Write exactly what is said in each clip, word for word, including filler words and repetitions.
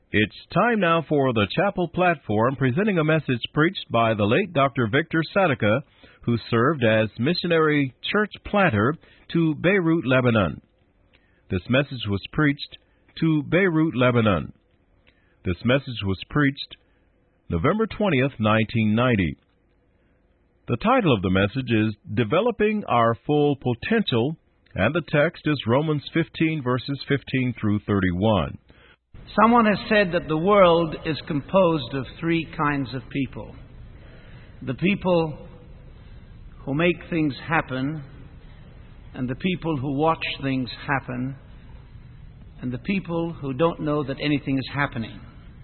It's time now for the Chapel Platform, presenting a message preached by the late Doctor Victor Sadaka, who served as missionary church planter to Beirut, Lebanon. This message was preached to Beirut, Lebanon. This message was preached November twentieth, nineteen ninety. The title of the message is Developing Our Full Potential, and the text is Romans fifteen, verses fifteen through thirty-one. Someone has said that the world is composed of three kinds of people. The people who make things happen, and the people who watch things happen, and the people who don't know that anything is happening.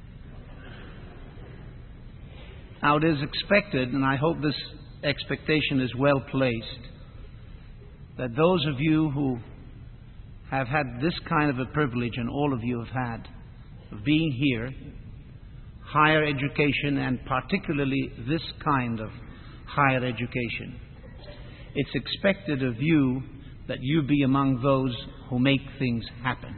Now, it is expected, and I hope this expectation is well placed, that those of you who have had this kind of a privilege, and all of you have had, of being here, higher education, and particularly this kind of higher education, it's expected of you that you be among those who make things happen.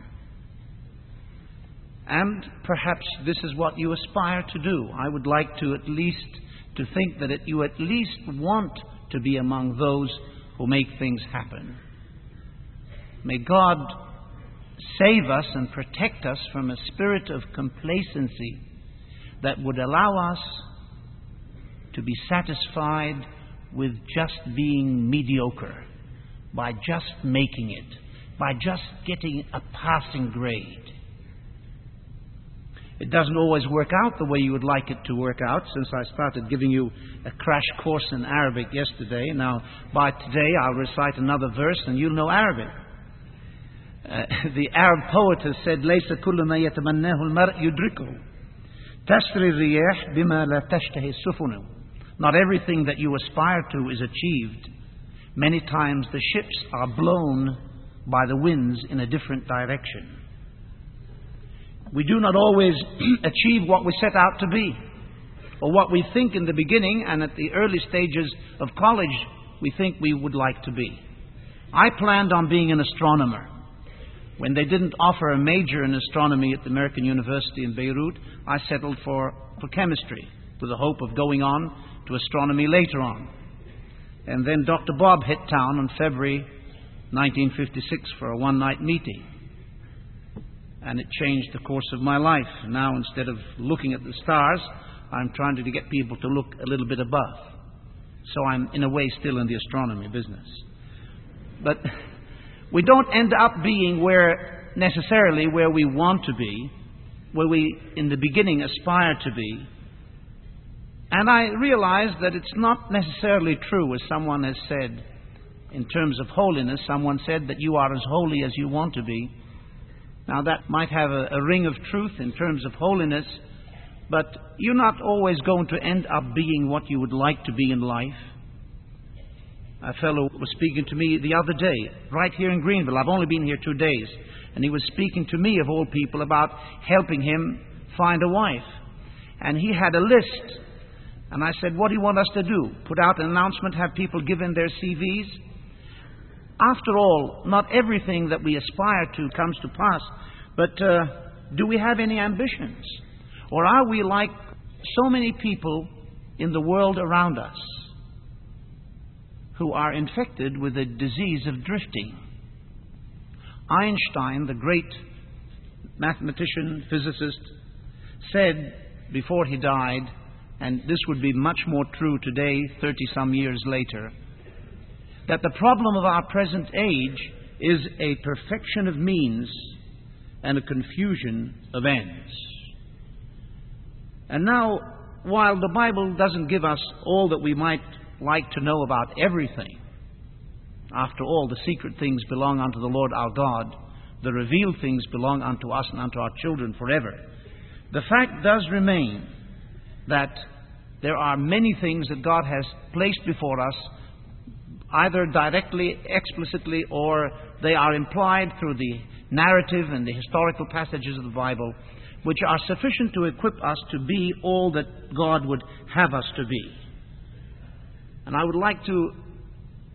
And perhaps this is what you aspire to do. I would like to at least to think that it, you at least want to be among those who make things happen. May God save us and protect us from a spirit of complacency that would allow us to be satisfied with just being mediocre, by just making it, by just getting a passing grade. It doesn't always work out the way you would like it to work out, since I started giving you a crash course in Arabic yesterday. Now, by today, I'll recite another verse and you'll know Arabic. Uh, the Arab poet has said, لَيْسَ كُلُّ مَا يَتَمَنَّاهُ الْمَرْءُ يُدْرِكُهُ تَسْرِي الرِّيَاحِ بِمَا لَا تَشْتَهِي السُّفُنُ. Not everything that you aspire to is achieved. Many times the ships are blown by the winds in a different direction. We do not always achieve what we set out to be, or what we think in the beginning and at the early stages of college we think we would like to be. I planned on being an astronomer. When they didn't offer a major in astronomy at the American University in Beirut, I settled for, for chemistry, with the hope of going on to astronomy later on. And then Doctor Bob hit town in February nineteen fifty-six for a one-night meeting. And it changed the course of my life. Now, instead of looking at the stars, I'm trying to get people to look a little bit above. So I'm, in a way, still in the astronomy business. But we don't end up being where, necessarily, where we want to be, where we, in the beginning, aspire to be. And I realize that it's not necessarily true, as someone has said, in terms of holiness. Someone said that you are as holy as you want to be. Now, that might have a, a ring of truth in terms of holiness, but you're not always going to end up being what you would like to be in life. A fellow was speaking to me the other day, right here in Greenville. I've only been here two days. And he was speaking to me, of all people, about helping him find a wife. And he had a list. And I said, what do you want us to do? Put out an announcement, have people give in their C Vs? After all, not everything that we aspire to comes to pass. But uh, do we have any ambitions? Or are we like so many people in the world around us who are infected with a disease of drifting? Einstein, the great mathematician, physicist, said before he died, and this would be much more true today, thirty-some years later, that the problem of our present age is a perfection of means and a confusion of ends. And now, while the Bible doesn't give us all that we might like to know about everything, after all, the secret things belong unto the Lord our God, the revealed things belong unto us and unto our children forever. The fact does remain that there are many things that God has placed before us, either directly, explicitly, or they are implied through the narrative and the historical passages of the Bible, which are sufficient to equip us to be all that God would have us to be. And I would like to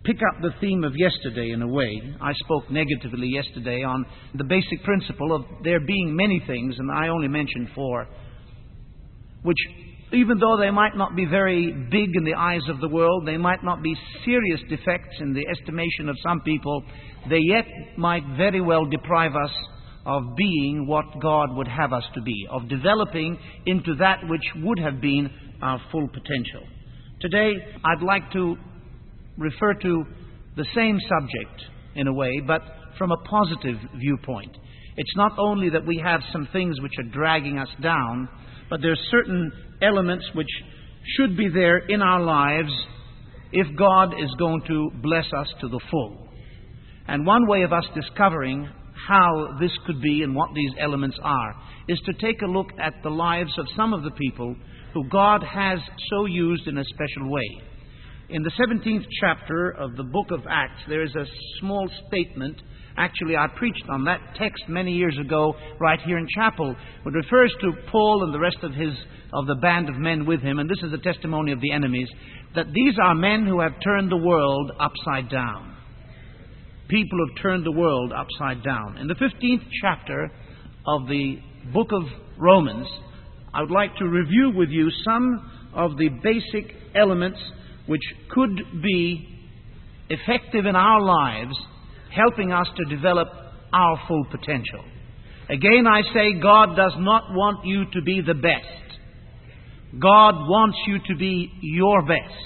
pick up the theme of yesterday in a way. I spoke negatively yesterday on the basic principle of there being many things, and I only mentioned four, which, even though they might not be very big in the eyes of the world, they might not be serious defects in the estimation of some people, they yet might very well deprive us of being what God would have us to be, of developing into that which would have been our full potential. Today, I'd like to refer to the same subject in a way, but from a positive viewpoint. It's not only that we have some things which are dragging us down, but there are certain elements which should be there in our lives if God is going to bless us to the full. And one way of us discovering how this could be and what these elements are is to take a look at the lives of some of the people who God has so used in a special way. In the seventeenth chapter of the book of Acts, there is a small statement. Actually, I preached on that text many years ago right here in chapel. It refers to Paul and the rest of his of the band of men with him, and this is the testimony of the enemies, that these are men who have turned the world upside down. People have turned the world upside down. In the fifteenth chapter of the book of Romans, I would like to review with you some of the basic elements which could be effective in our lives, helping us to develop our full potential. Again, I say God does not want you to be the best. God wants you to be your best.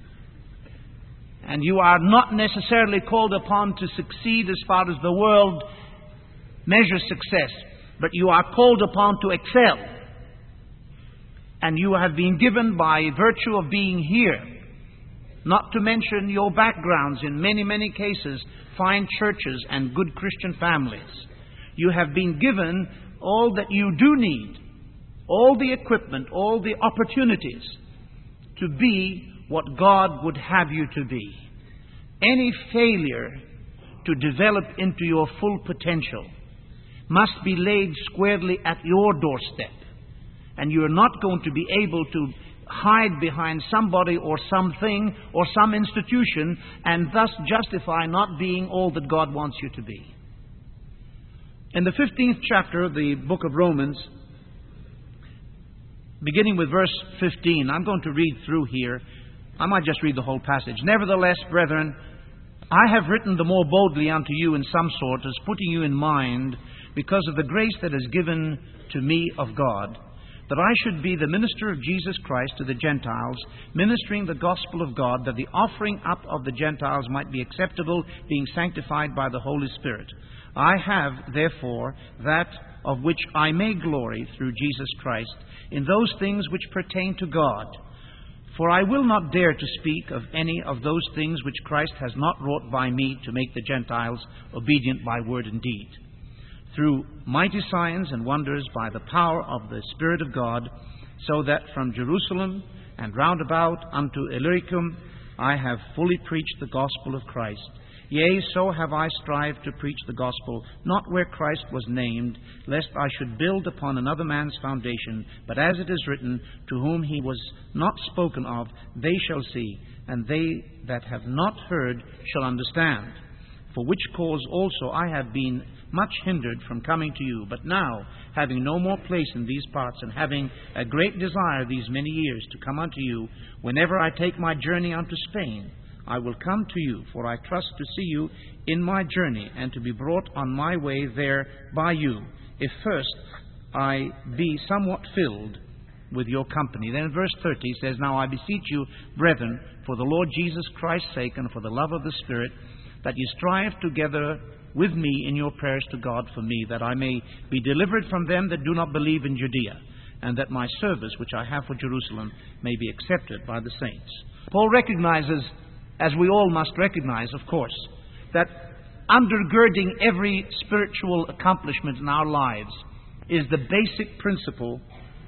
And you are not necessarily called upon to succeed as far as the world measures success, but you are called upon to excel. And you have been given by virtue of being here, not to mention your backgrounds, in many, many cases, fine churches and good Christian families. You have been given all that you do need, all the equipment, all the opportunities to be what God would have you to be. Any failure to develop into your full potential must be laid squarely at your doorstep. And you're not going to be able to hide behind somebody or something or some institution and thus justify not being all that God wants you to be. In the fifteenth chapter of the book of Romans, beginning with verse fifteen, I'm going to read through here. I might just read the whole passage. Nevertheless, brethren, I have written the more boldly unto you in some sort, as putting you in mind, because of the grace that is given to me of God, that I should be the minister of Jesus Christ to the Gentiles, ministering the gospel of God, that the offering up of the Gentiles might be acceptable, being sanctified by the Holy Spirit. I have, therefore, that of which I may glory through Jesus Christ, in those things which pertain to God. For I will not dare to speak of any of those things which Christ has not wrought by me to make the Gentiles obedient by word and deed, through mighty signs and wonders by the power of the Spirit of God, so that from Jerusalem and round about unto Illyricum I have fully preached the gospel of Christ. Yea, so have I strived to preach the gospel, not where Christ was named, lest I should build upon another man's foundation. But as it is written, to whom he was not spoken of, they shall see, and they that have not heard shall understand. For which cause also I have been much hindered from coming to you. But now, having no more place in these parts, and having a great desire these many years to come unto you, whenever I take my journey unto Spain, I will come to you, for I trust to see you in my journey, and to be brought on my way there by you, if first I be somewhat filled with your company. Then in verse thirty he says, Now I beseech you, brethren, for the Lord Jesus Christ's sake, and for the love of the Spirit, that ye strive together with me in your prayers to God for me, that I may be delivered from them that do not believe in Judea, and that my service which I have for Jerusalem may be accepted by the saints. Paul recognizes, as we all must recognize, of course, that undergirding every spiritual accomplishment in our lives is the basic principle,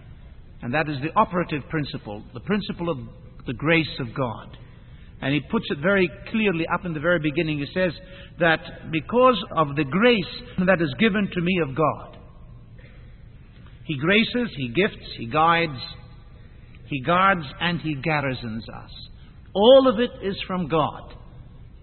and that is the operative principle, the principle of the grace of God. And he puts it very clearly up in the very beginning. He says that because of the grace that is given to me of God, He graces, He gifts, He guides, He guards, and He garrisons us. All of it is from God.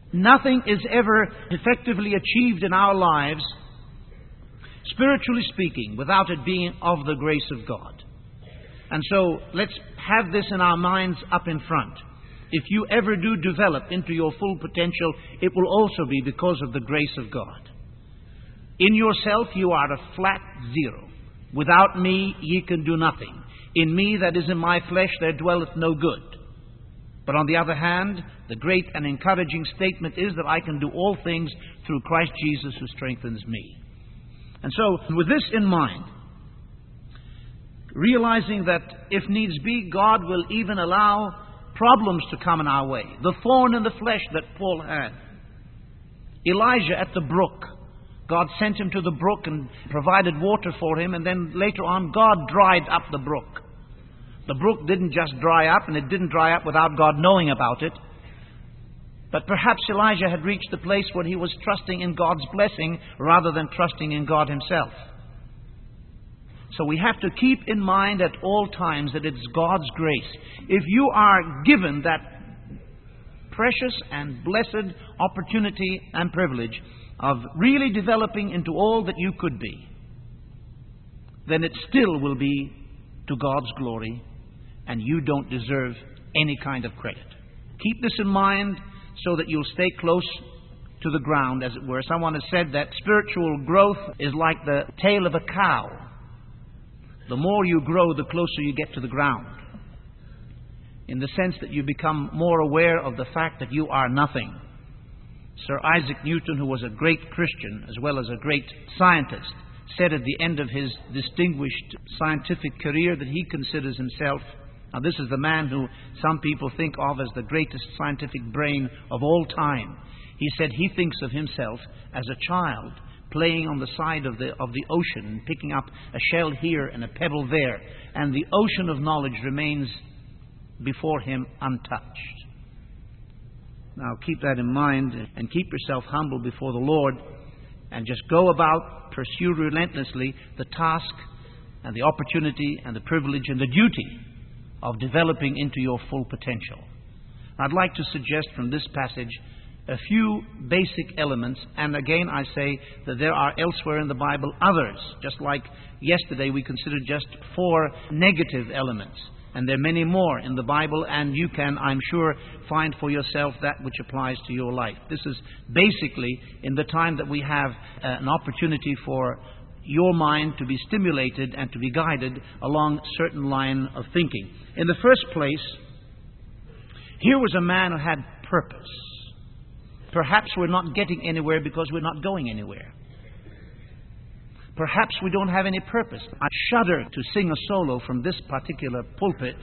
Nothing is ever effectively achieved in our lives, spiritually speaking, without it being of the grace of God. And so let's have this in our minds up in front. If you ever do develop into your full potential, it will also be because of the grace of God. In yourself you are a flat zero. Without me ye can do nothing. In me, that is in my flesh, there dwelleth no good. But on the other hand, the great and encouraging statement is that I can do all things through Christ Jesus who strengthens me. And so, with this in mind, realizing that if needs be, God will even allow problems to come in our way. The thorn in the flesh that Paul had. Elijah at the brook. God sent him to the brook and provided water for him, and then later on God dried up the brook. The brook didn't just dry up, and it didn't dry up without God knowing about it. But perhaps Elijah had reached the place where he was trusting in God's blessing rather than trusting in God himself. So we have to keep in mind at all times that it's God's grace. If you are given that precious and blessed opportunity and privilege of really developing into all that you could be, then it still will be to God's glory, and you don't deserve any kind of credit. Keep this in mind so that you'll stay close to the ground, as it were. Someone has said that spiritual growth is like the tail of a cow. The more you grow, the closer you get to the ground, in the sense that you become more aware of the fact that you are nothing. Sir Isaac Newton, who was a great Christian as well as a great scientist, said at the end of his distinguished scientific career that he considers himself, now this is the man who some people think of as the greatest scientific brain of all time. He said he thinks of himself as a child playing on the side of the of the ocean, picking up a shell here and a pebble there, and the ocean of knowledge remains before him untouched. Now keep that in mind and keep yourself humble before the Lord, and just go about, pursue relentlessly the task and the opportunity and the privilege and the duty of developing into your full potential. I'd like to suggest from this passage a few basic elements, and again I say that there are elsewhere in the Bible others, just like yesterday we considered just four negative elements. And there are many more in the Bible, and you can, I'm sure, find for yourself that which applies to your life. This is basically in the time that we have uh, an opportunity for your mind to be stimulated and to be guided along a certain line of thinking. In the first place, here was a man who had purpose. Perhaps we're not getting anywhere because we're not going anywhere. Perhaps we don't have any purpose. I shudder to sing a solo from this particular pulpit.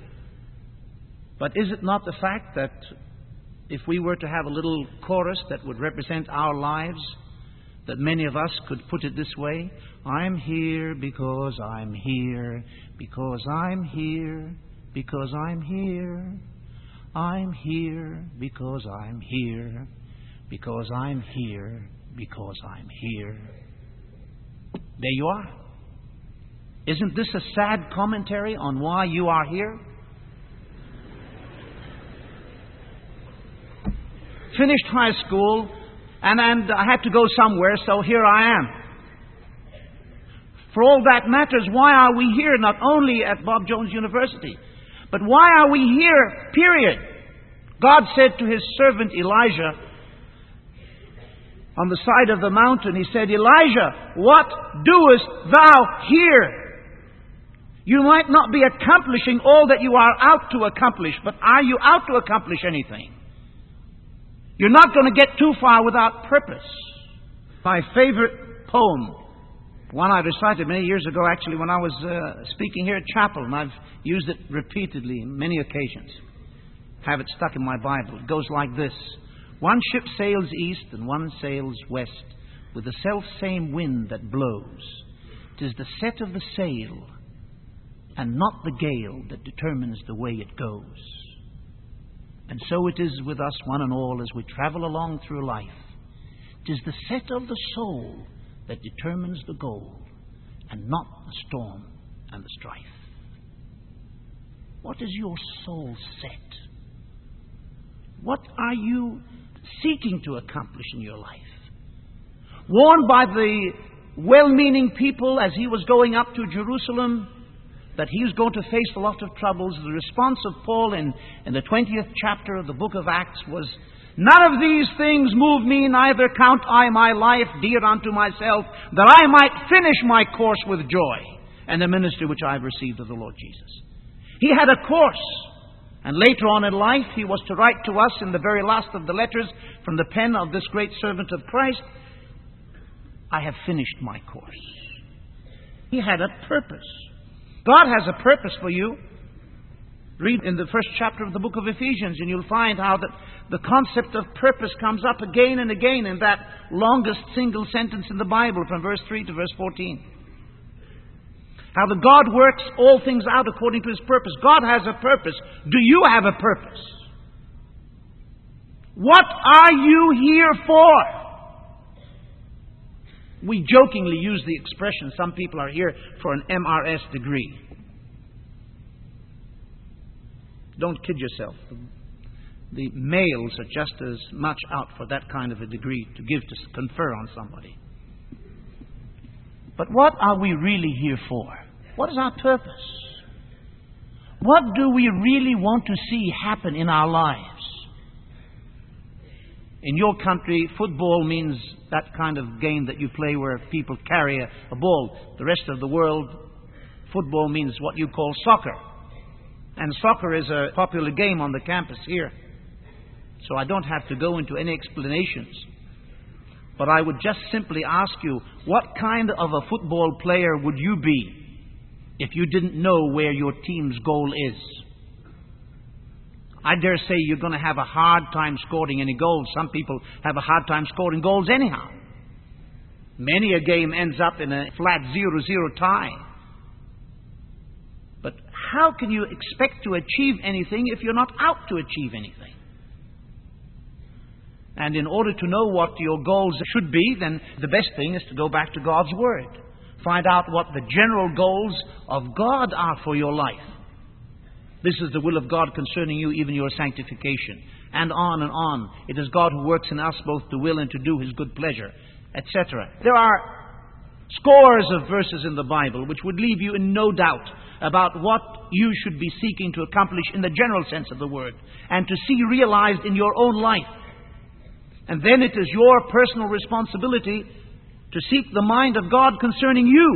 But is it not the fact that if we were to have a little chorus that would represent our lives, that many of us could put it this way: I'm here because I'm here, because I'm here, because I'm here. I'm here because I'm here, because I'm here, because I'm here. There you are. Isn't this a sad commentary on why you are here? Finished high school, and, and I had to go somewhere, so here I am. For all that matters, why are we here? Not only at Bob Jones University, but why are we here, period? God said to his servant Elijah, on the side of the mountain, he said, Elijah, what doest thou here? You might not be accomplishing all that you are out to accomplish, but are you out to accomplish anything? You're not going to get too far without purpose. My favorite poem, one I recited many years ago, actually, when I was uh, speaking here at chapel, and I've used it repeatedly on many occasions. Have it stuck in my Bible. It goes like this. One ship sails east and one sails west, with the self-same wind that blows. 'Tis the set of the sail, and not the gale, that determines the way it goes. And so it is with us one and all as we travel along through life. 'Tis the set of the soul that determines the goal, and not the storm and the strife. What is your soul set? What are you seeking to accomplish in your life. Warned by the well-meaning people as he was going up to Jerusalem that he was going to face a lot of troubles, the response of Paul in, in the twentieth chapter of the book of Acts was, "None of these things move me, neither count I my life dear unto myself, that I might finish my course with joy, and the ministry which I have received of the Lord Jesus." He had a course, and later on in life he was to write to us in the very last of the letters from the pen of this great servant of Christ, "I have finished my course." He had a purpose. God has a purpose for you. Read in the first chapter of the book of Ephesians, and you'll find how that the concept of purpose comes up again and again in that longest single sentence in the Bible, from verse three to verse fourteen. How that God works all things out according to His purpose. God has a purpose. Do you have a purpose? What are you here for? We jokingly use the expression, some people are here for an M R S degree. Don't kid yourself. The males are just as much out for that kind of a degree to give, to confer on somebody. But what are we really here for? What is our purpose? What do we really want to see happen in our lives? In your country, football means that kind of game that you play where people carry a, a ball. The rest of the world, football means what you call soccer. And soccer is a popular game on the campus here. So I don't have to go into any explanations. But I would just simply ask you, what kind of a football player would you be if you didn't know where your team's goal is? I dare say you're going to have a hard time scoring any goals. Some people have a hard time scoring goals anyhow. Many a game ends up in a flat zero zero tie. But how can you expect to achieve anything if you're not out to achieve anything? And in order to know what your goals should be, then the best thing is to go back to God's Word. Find out what the general goals of God are for your life. This is the will of God concerning you, even your sanctification. And on and on. It is God who works in us both to will and to do His good pleasure, et cetera. There are scores of verses in the Bible which would leave you in no doubt about what you should be seeking to accomplish in the general sense of the word, and to see realized in your own life. And then it is your personal responsibility to seek the mind of God concerning you.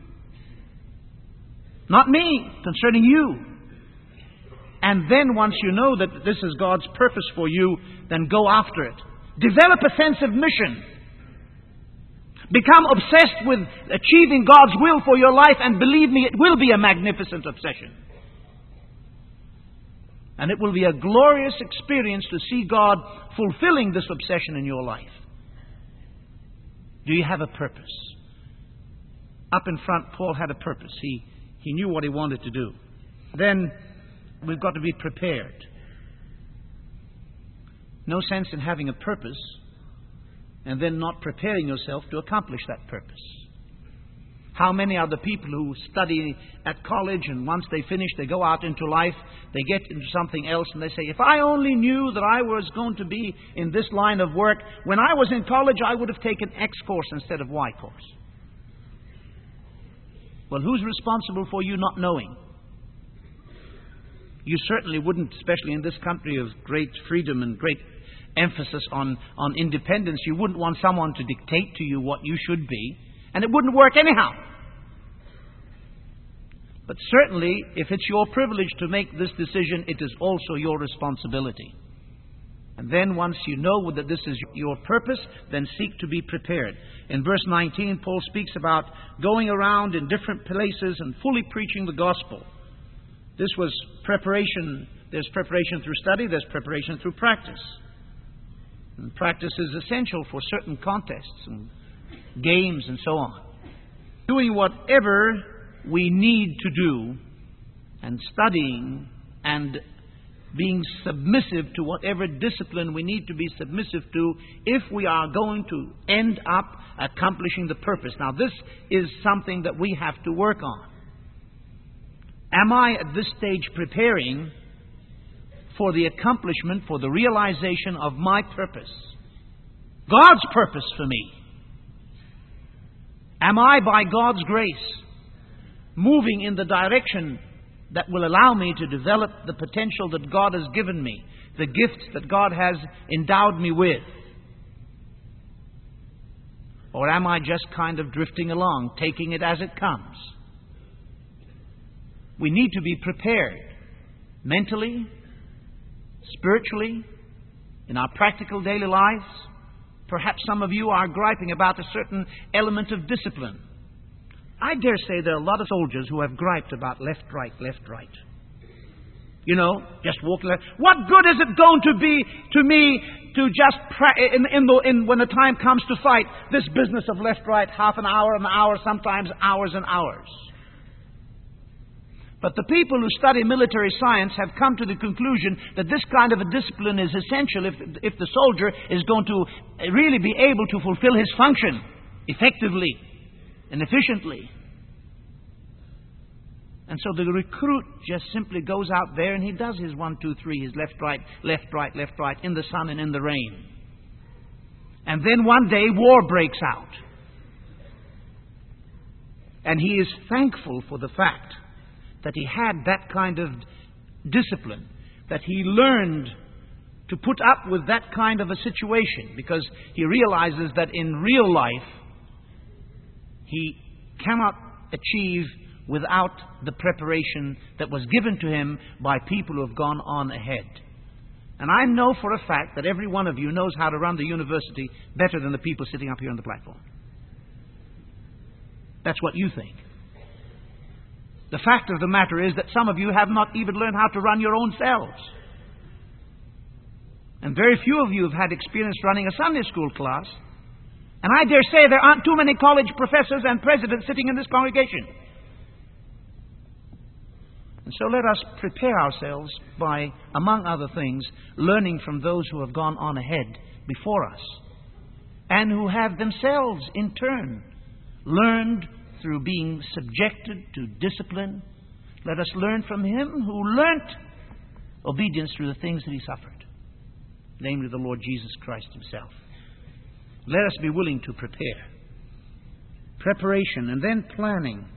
Not me, concerning you. And then once you know that this is God's purpose for you, then go after it. Develop a sense of mission. Become obsessed with achieving God's will for your life, and believe me, it will be a magnificent obsession. And it will be a glorious experience to see God fulfilling this obsession in your life. Do you have a purpose? Up in front, Paul had a purpose. He, he knew what he wanted to do. Then we've got to be prepared. No sense in having a purpose and then not preparing yourself to accomplish that purpose. How many are the people who study at college, and once they finish, they go out into life, they get into something else, and they say, if I only knew that I was going to be in this line of work, when I was in college, I would have taken X course instead of Y course. Well, who's responsible for you not knowing? You certainly wouldn't, especially in this country of great freedom and great emphasis on, on independence, you wouldn't want someone to dictate to you what you should be, and it wouldn't work anyhow. But certainly, if it's your privilege to make this decision, it is also your responsibility. And then once you know that this is your purpose, then seek to be prepared. In verse nineteen, Paul speaks about going around in different places and fully preaching the gospel. This was preparation. There's preparation through study. There's preparation through practice. And practice is essential for certain contests and games and so on. Doing whatever we need to do, and studying and being submissive to whatever discipline we need to be submissive to, if we are going to end up accomplishing the purpose. Now, this is something that we have to work on. Am I at this stage preparing for the accomplishment, for the realization of my purpose. God's purpose for me. Am I, by God's grace, moving in the direction that will allow me to develop the potential that God has given me, the gifts that God has endowed me with? Or am I just kind of drifting along, taking it as it comes? We need to be prepared mentally, spiritually, in our practical daily lives. Perhaps some of you are griping about a certain element of discipline. I dare say there are a lot of soldiers who have griped about left, right, left, right. You know, just walking left. What good is it going to be to me to just, pra- in, in the, in, when the time comes to fight, this business of left, right, half an hour, an hour, sometimes hours and hours? But the people who study military science have come to the conclusion that this kind of a discipline is essential if, if the soldier is going to really be able to fulfill his function effectively and efficiently. And so the recruit just simply goes out there and he does his one, two, three, his left, right, left, right, left, right, in the sun and in the rain. And then one day war breaks out. And he is thankful for the fact that he had that kind of discipline, that he learned to put up with that kind of a situation, because he realizes that in real life he cannot achieve without the preparation that was given to him by people who have gone on ahead. And I know for a fact that every one of you knows how to run the university better than the people sitting up here on the platform. That's what you think. The fact of the matter is that some of you have not even learned how to run your own selves. And very few of you have had experience running a Sunday school class. And I dare say there aren't too many college professors and presidents sitting in this congregation. And so let us prepare ourselves by, among other things, learning from those who have gone on ahead before us, and who have themselves, in turn, learned through being subjected to discipline. Let us learn from him who learnt obedience through the things that he suffered, namely the Lord Jesus Christ himself. Let us be willing to prepare. Preparation and then planning.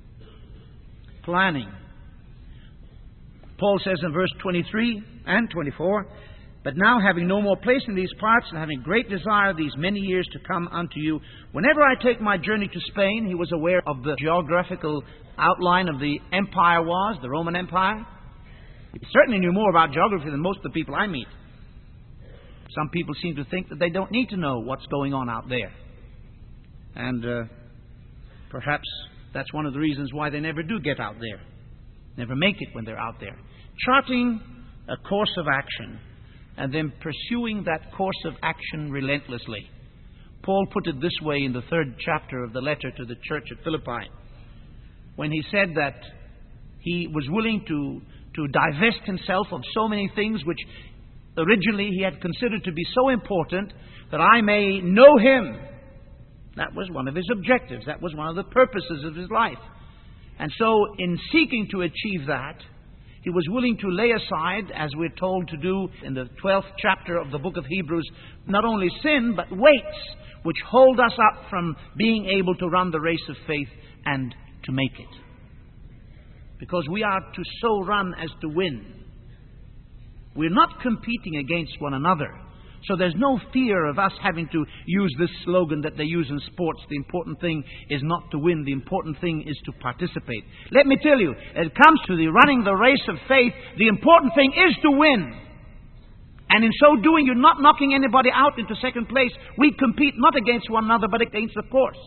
Planning. Paul says in verse twenty-three and twenty-four, "But now, having no more place in these parts, and having great desire these many years to come unto you, whenever I take my journey to Spain," he was aware of the geographical outline of the empire was, the Roman Empire. He certainly knew more about geography than most of the people I meet. Some people seem to think that they don't need to know what's going on out there. And uh, perhaps that's one of the reasons why they never do get out there, never make it when they're out there. Charting a course of action, and then pursuing that course of action relentlessly. Paul put it this way in the third chapter of the letter to the church at Philippi, when he said that he was willing to, to divest himself of so many things which originally he had considered to be so important, that I may know him. That was one of his objectives. That was one of the purposes of his life. And so in seeking to achieve that, he was willing to lay aside, as we're told to do in the twelfth chapter of the book of Hebrews, not only sin, but weights which hold us up from being able to run the race of faith and to make it. Because we are to so run as to win. We're not competing against one another. So there's no fear of us having to use this slogan that they use in sports. The important thing is not to win. The important thing is to participate. Let me tell you, when it comes to the running the race of faith, the important thing is to win. And in so doing, you're not knocking anybody out into second place. We compete not against one another, but against the course.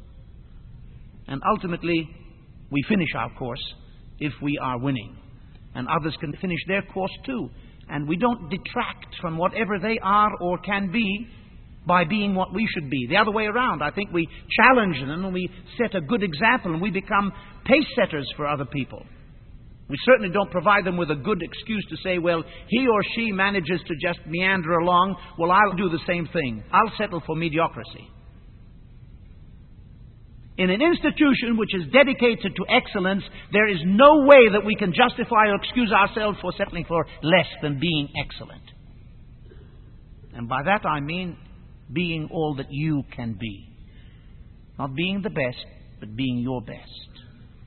And ultimately, we finish our course if we are winning. And others can finish their course too. And we don't detract from whatever they are or can be by being what we should be. The other way around. I think we challenge them and we set a good example and we become pace setters for other people. We certainly don't provide them with a good excuse to say, well, he or she manages to just meander along. Well, I'll do the same thing. I'll settle for mediocrity. In an institution which is dedicated to excellence, there is no way that we can justify or excuse ourselves for settling for less than being excellent. And by that I mean being all that you can be. Not being the best, but being your best.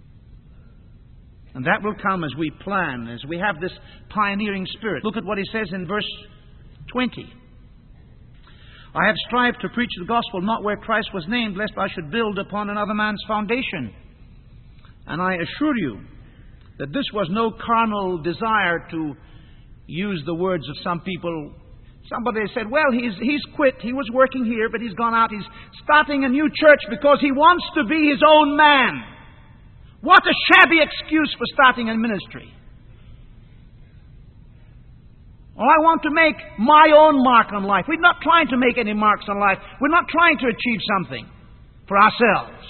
And that will come as we plan, as we have this pioneering spirit. Look at what he says in verse twenty. I have strived to preach the gospel not where Christ was named, lest I should build upon another man's foundation. And I assure you that this was no carnal desire, to use the words of some people. Somebody said, well, he's, he's quit. He was working here, but he's gone out. He's starting a new church because he wants to be his own man. What a shabby excuse for starting a ministry. Well, I want to make my own mark on life. We're not trying to make any marks on life. We're not trying to achieve something for ourselves.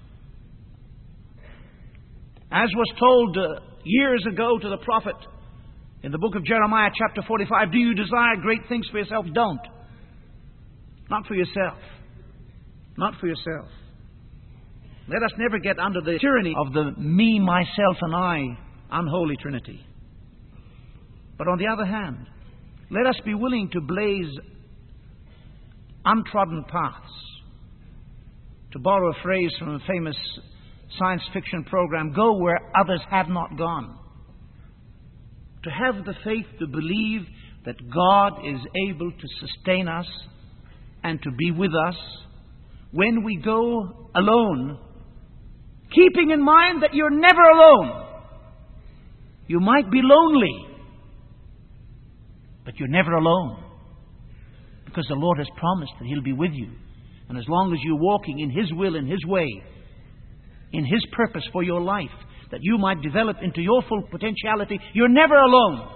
As was told uh, years ago to the prophet in the book of Jeremiah chapter forty-five, do you desire great things for yourself? Don't. Not for yourself. Not for yourself. Let us never get under the tyranny of the me, myself, and I unholy trinity. But on the other hand, let us be willing to blaze untrodden paths. To borrow a phrase from a famous science fiction program, go where others have not gone. To have the faith to believe that God is able to sustain us and to be with us when we go alone, keeping in mind that you're never alone. You might be lonely, but you're never alone, because the Lord has promised that He'll be with you. And as long as you're walking in His will, in His way, in His purpose for your life, that you might develop into your full potentiality, you're never alone.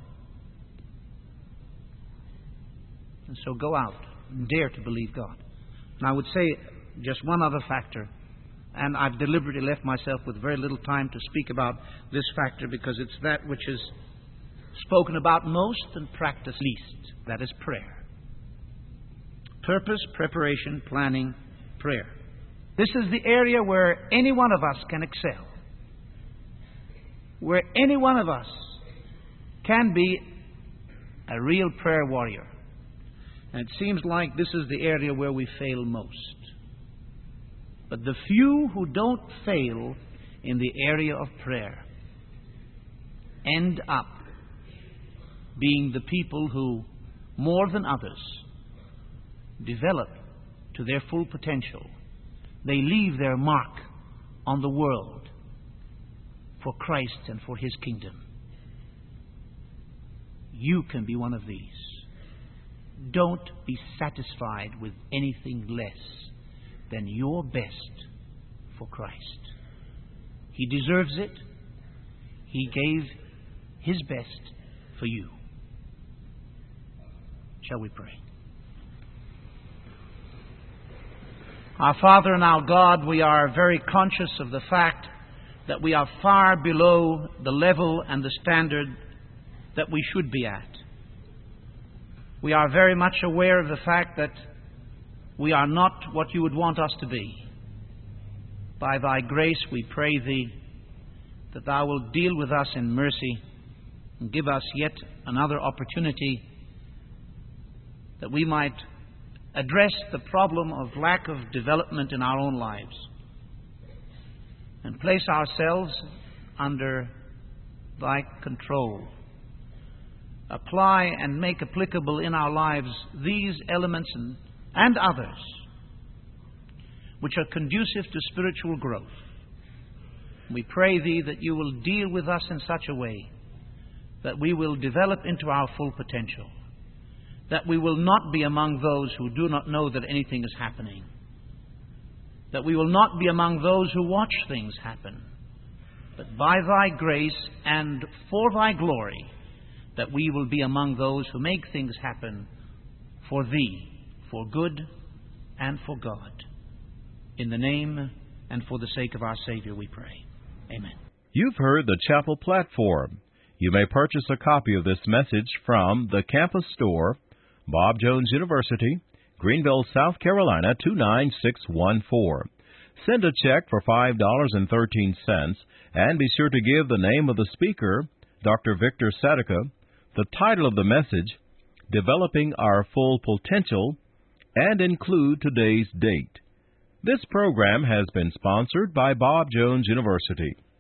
And so go out and dare to believe God. And I would say just one other factor, and I've deliberately left myself with very little time to speak about this factor, because it's that which is spoken about most and practiced least. That is prayer. Purpose, preparation, planning, prayer. This is the area where any one of us can excel. Where any one of us can be a real prayer warrior. And it seems like this is the area where we fail most. But the few who don't fail in the area of prayer end up being the people who, more than others, develop to their full potential. They leave their mark on the world for Christ and for His kingdom. You can be one of these. Don't be satisfied with anything less than your best for Christ. He deserves it. He gave His best for you. Shall we pray? Our Father and our God, we are very conscious of the fact that we are far below the level and the standard that we should be at. We are very much aware of the fact that we are not what you would want us to be. By Thy grace we pray Thee that Thou wilt deal with us in mercy and give us yet another opportunity that we might address the problem of lack of development in our own lives and place ourselves under Thy control. Apply and make applicable in our lives these elements and, and others which are conducive to spiritual growth. We pray Thee that You will deal with us in such a way that we will develop into our full potential, that we will not be among those who do not know that anything is happening, that we will not be among those who watch things happen, but by Thy grace and for Thy glory, that we will be among those who make things happen for Thee, for good and for God. In the name and for the sake of our Savior we pray. Amen. You've heard the Chapel Platform. You may purchase a copy of this message from the Campus Store, Bob Jones University, Greenville, South Carolina two nine six one four. Send a check for five dollars and thirteen cents and be sure to give the name of the speaker, Doctor Victor Sadaka, the title of the message, Developing Our Full Potential, and include today's date. This program has been sponsored by Bob Jones University.